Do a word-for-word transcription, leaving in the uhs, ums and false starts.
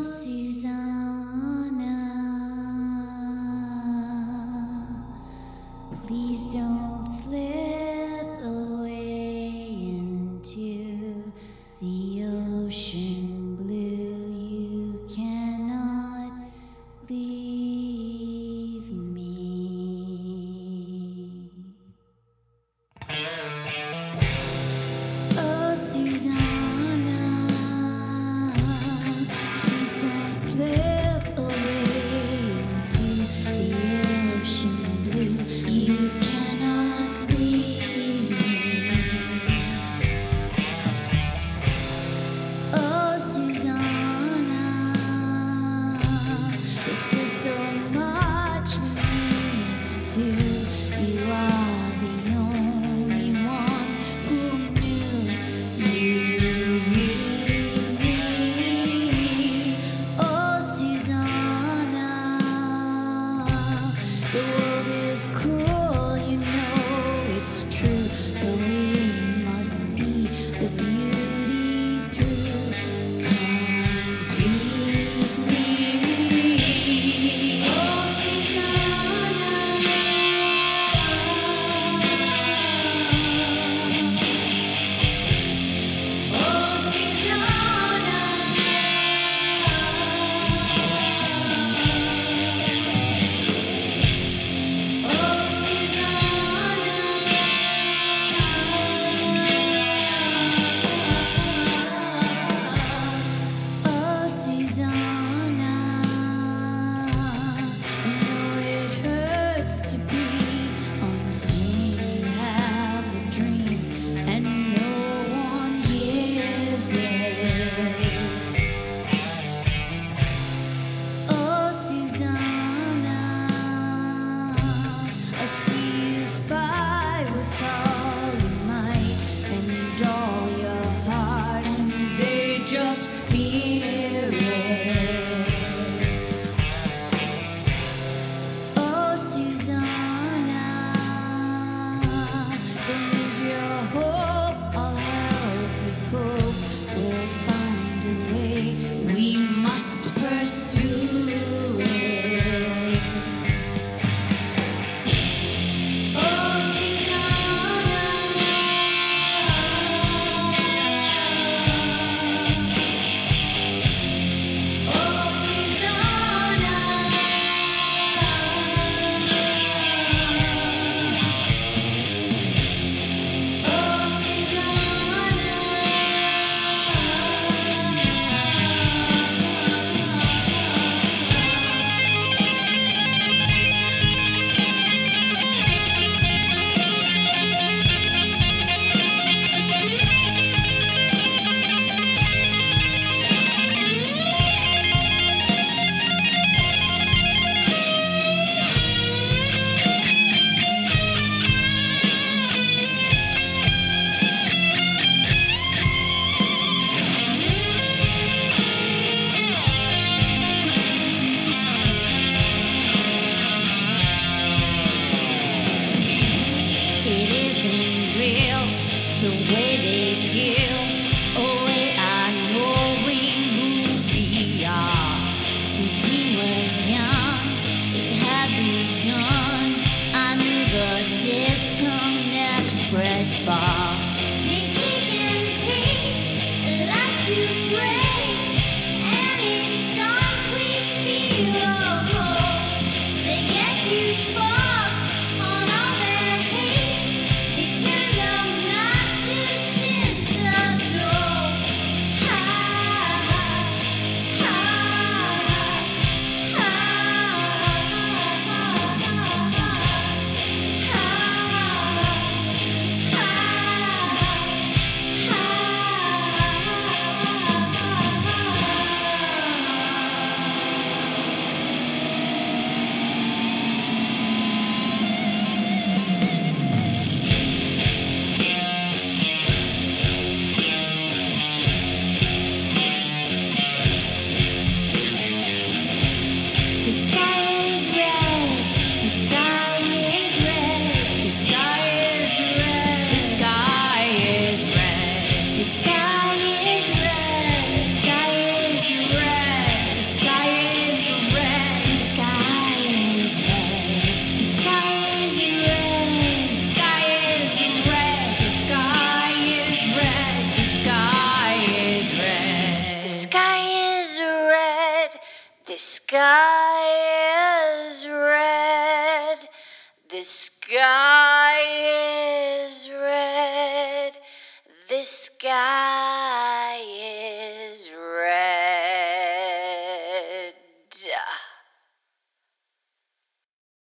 Please don't slip away into the ocean blue. You cannot leave me. Oh, Susanna, please don't slip away into the ocean blue. You cannot leave me. Oh, Susanna, there's still so much we need to do. You are the only one who knew you really. Oh, Susanna, the world is cruel, you know it's true, but we must see the beauty through completely. Oh, Susanna, oh, Susanna, oh, Susanna, oh, Susanna, I know it hurts to be unseen. You have a dream and no one hears it. Oh, Susanna, I see you fight with all your might and all your heart, and they just fear it. Oh, Susanna, don't lose your hope. I'll help you cope. We'll find a way. We must pursue it. Oh, Susanna, oh, Susanna, oh, it isn't real the way they peel away our knowing who we are. Since we was young, it had begun. I knew the disconnect spread far. They take and take, like to break any songs we feel of hope. They get you fucked on all their hate. They turn the masses into dope. Ha ha ha ha ha ha. The sky is red. The sky is red. The sky